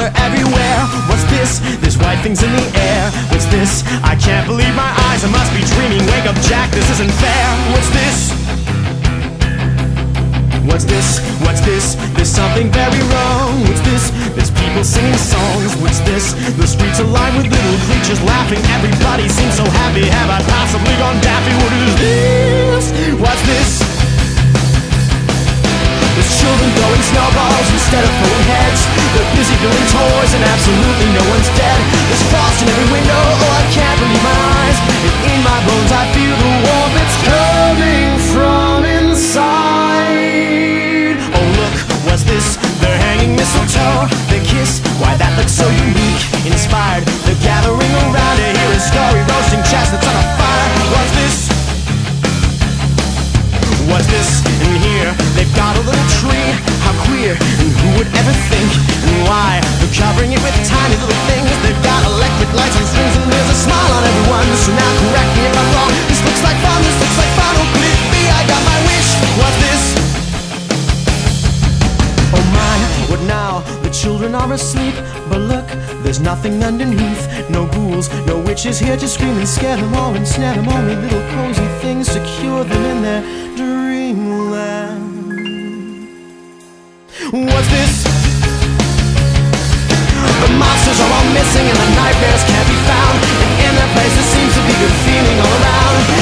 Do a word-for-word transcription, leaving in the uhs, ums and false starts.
they're everywhere. What's this? There's white things in the air. What's this? I can't believe my eyes, I must be dreaming. Wake up, Jack, this isn't fair. What's this? What's this? What's this? There's something very wrong. What's this? There's people singing songs. What's this? The streets alive with little creatures laughing. Everybody seems so happy. Have I possibly gone daffy? What is this? What's this? There's children throwing snowballs instead of throwing heads. They're busy building toys and absolutely no one's dead. There's frost in every window. Oh, I can't believe my eyes. And in my bones I feel the warmth that's coming from inside. What's this? They're hanging mistletoe. They kiss, why that looks so unique. Inspired, they're gathering around to hear a story. Roasting chestnuts on a fire. What's this? What's this? And here, they've got a little tree. How queer, and who would ever think? And why? They're covering it with tiny little things. They've got electric lights on strings. And there's a smile on everyone. So now correct me if I'm wrong. This looks like fun, this looks like fun. Oh, could it be? I got my wish. What's this? Oh my, what now? The children are asleep. But look, there's nothing underneath. No ghouls, no witches here to scream and scare them all and snare them. Only little cozy things to cure them in their dreamland. What's this? The monsters are all missing and the nightmares can't be found. And in their place there seems to be good feeling all around.